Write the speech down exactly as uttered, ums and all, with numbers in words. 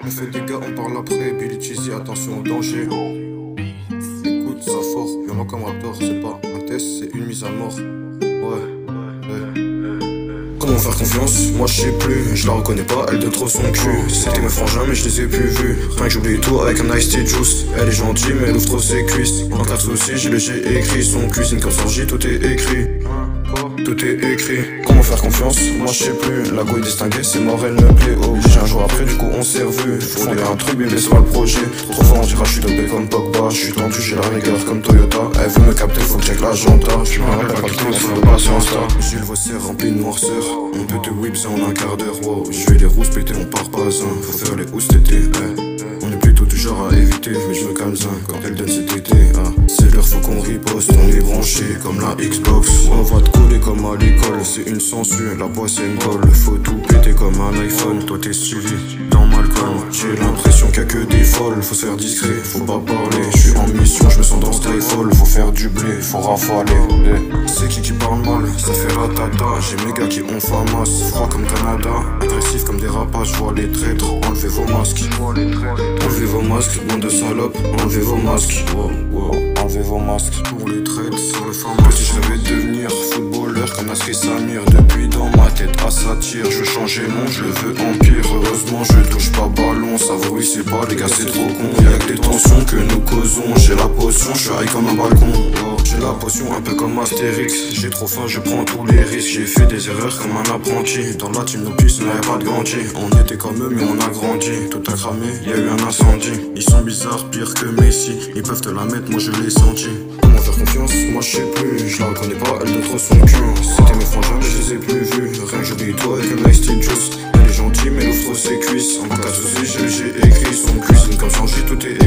On fait des gars, on parle après. Billy Cheesy, attention au danger. Écoute, ça fort, y'en a comme rappeur. C'est pas un test, c'est une mise à mort. Ouais, ouais. Comment faire confiance? Moi je sais plus, je la reconnais pas, elle de trop son cul. C'était mes frangins mais je les ai plus vus. Rien que j'oublie tout avec un iced tea juice. Elle est gentille mais elle ouvre trop ses cuisses. En quatre soucis, j'ai le G écrit. Son cuisine comme Sorgi, tout est écrit. Tout est écrit. Comment faire confiance? Moi je sais plus. La go est distinguée, c'est mort, elle me plaît. Obligé un jour après, du coup on s'est revu. Fonder un truc, bébé c'est pas le projet. Trop fort on dira je suis dopé comme Pogba. Je suis tendu, j'ai la rigueur comme Toyota. Elle veut me capter, faut que check la janta. Je suis marré, la qualité, on fait de patience là. J'ai le voici rempli de noirceur. On peut te whips en un quart d'heure. Wow, je vais les rousses péter, on part pas un. Faut faire les housses d'été. Eh. On est plutôt du genre à éviter, mais je me calme un quand elle donne cet été. Ah. C'est l'heure, faut qu'on riposte, on est branché comme la Xbox. On va te coller comme à l'école, c'est une censure, la boîte c'est une colle. Faut tout péter comme un iPhone, toi t'es suivi dans Malcolm. J'ai l'impression qu'il y a que des folles, faut se faire discret, faut pas parler. Je suis en mission, je me sens dans Skyfall, faut faire du blé, faut rafaler. C'est qui qui parle mal, ça fait ratata. J'ai mes gars qui ont famas, froid comme Canada, agressif comme des rapaces, je vois les traîtres, enlevez vos masques. Enlevez vos masques, bande de salopes, enlevez vos masques. Wow, wow. Enlevez vos masques pour les traites sur le format. Petit je rêvais de devenir footballeur comme Nasri Samir. Depuis dans ma tête à ça tire. Je change mon, je veux empire. Heureusement je touche pas ballon. Ça oui c'est pas les gars c'est trop con. Y'a que des tensions que nous causons. J'ai la potion, je suis high comme un balcon. Oh, j'ai la potion un peu comme Astérix. J'ai trop faim, je prends tous les risques. J'ai fait des erreurs comme un apprenti. Dans la team nos puces n'avait pas de gantier. On était comme eux mais on a grandi. Tout a cramé, y'a eu un incendie. Ils sont bizarres, pire que Messi. Ils peuvent te la mettre, moi je l'ai senti. Comment faire confiance? Moi je sais plus, je la reconnais pas, elle de trop son cul. C'était mes frangins mais je les ai plus vus. Rien que j'oublie toi avec un iced tea juice. Elle est gentille mais elle ouvre trop ses cuisses. En cas de soucis, j'ai le G écrit. Son cuisine comme Sanji, tout est